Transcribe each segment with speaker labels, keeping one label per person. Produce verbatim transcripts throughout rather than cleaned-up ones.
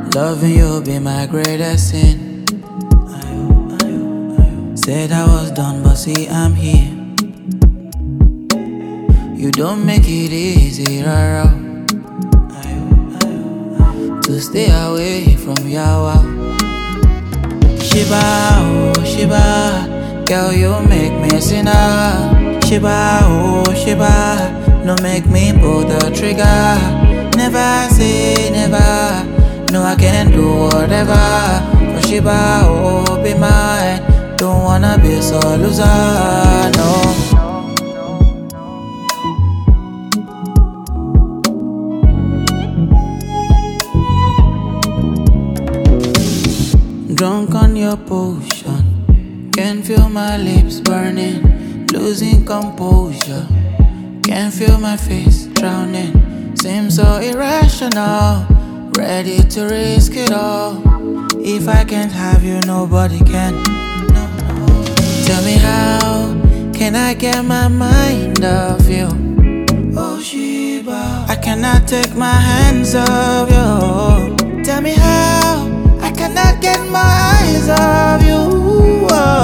Speaker 1: Loving you be my greatest sin. Said I was done, but see I'm here. You don't make it easy, rara, to stay away from Yawa. Shiba, oh Shiba, girl you make me sinner. Shiba, oh Shiba, no make me pull the trigger. Never say never, no I can do whatever. For Shiba, oh be mine, don't wanna be so loser, no. Drunk on your potion, can feel my lips burning, losing composure. Can feel my face drowning, seems so irrational. Ready to risk it all. If I can't have you, nobody can. No, no. Tell me how can I get my mind off you? Oh Shiba, I cannot take my hands off you. Tell me how I cannot get my eyes off you.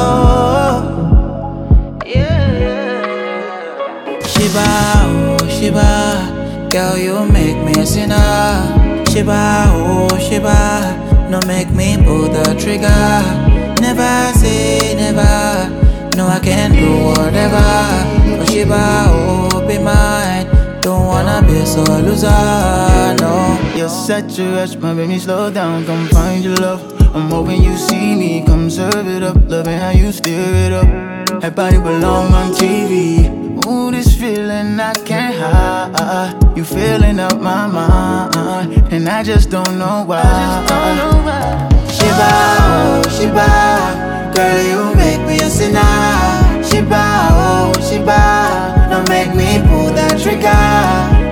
Speaker 1: Oh, yeah. Shiba, oh Shiba, girl you make me a sinner. Shiba, oh Shiba, no make me pull the trigger. Never say never, no I can do whatever. Oh Shiba, oh be mine, don't wanna be so loser, no.
Speaker 2: You're such a rush, my baby, slow down, come find your love. I'm hoping you see me, come serve it up. Loving how you stir it up. That body belong on T V. Ooh, this feeling I can't hide. You filling up my mind, and I just don't know why. I just don't know why.
Speaker 1: Shiba, oh Shiba, girl you make me a sinner. Shiba, oh Shiba, don't make me pull that trigger.